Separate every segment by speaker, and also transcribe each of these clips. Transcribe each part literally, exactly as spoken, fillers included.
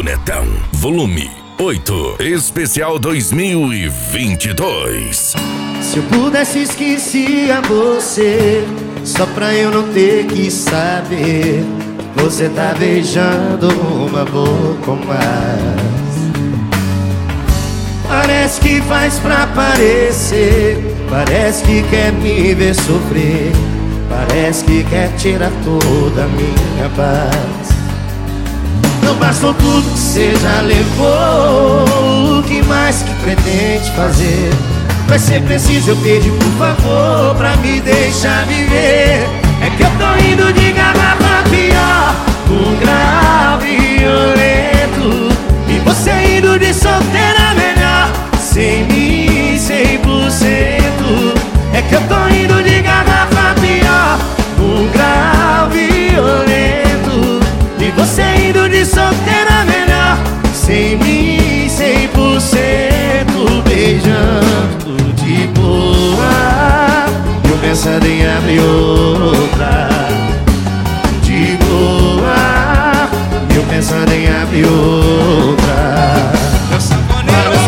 Speaker 1: Netão, volume oito, especial dois mil e vinte e dois.
Speaker 2: Se eu pudesse esquecer você, só pra eu não ter que saber. Você tá beijando uma boca ou mais. Parece que faz pra parecer, parece que quer me ver sofrer, parece que quer tirar toda a minha paz. Não bastou tudo que você já levou, o que mais que pretende fazer? Vai ser preciso eu pedir por favor pra me deixar viver. É que eu tô indo de garrafa pior, um grave violento, e você indo de solteira melhor, sem mim cem por cento. É que eu tô indo de garrafa pior, um grave violento, e você indo de solteira melhor, sem mim cem por cento. Beijando de boa, eu pensando em abrir outra. De boa, eu pensando em abrir outra. Meu sanfoneiro, meu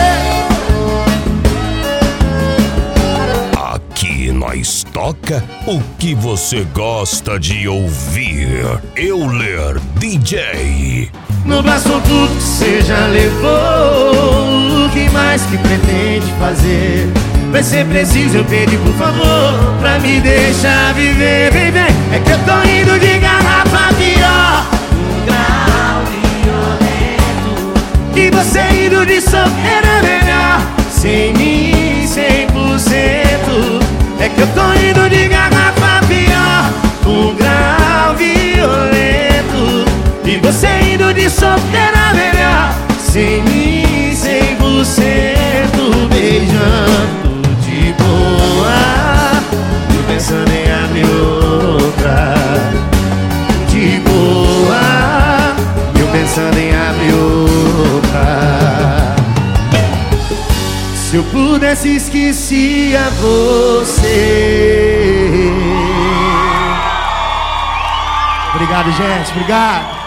Speaker 2: sanfoneiro.
Speaker 1: Aqui nós toca o que você gosta de ouvir. Euler D J.
Speaker 2: Não bastou tudo que você já levou, o que mais que pretende fazer? Vai ser preciso eu pedir por favor pra me deixar viver. Vem, vem, é que eu tô indo de garrafa pior, um grau violento, e você indo de solteira melhor, sem mim cem por cento. É que eu tô indo de garrafa pior, um grau violento, e você indo de solteira melhor, sem mim cem por cento. Beijando de boa, eu pensando em abrir outra. De boa, eu pensando em abrir outra. Se eu pudesse esquecer a você. Obrigado, gente, obrigado.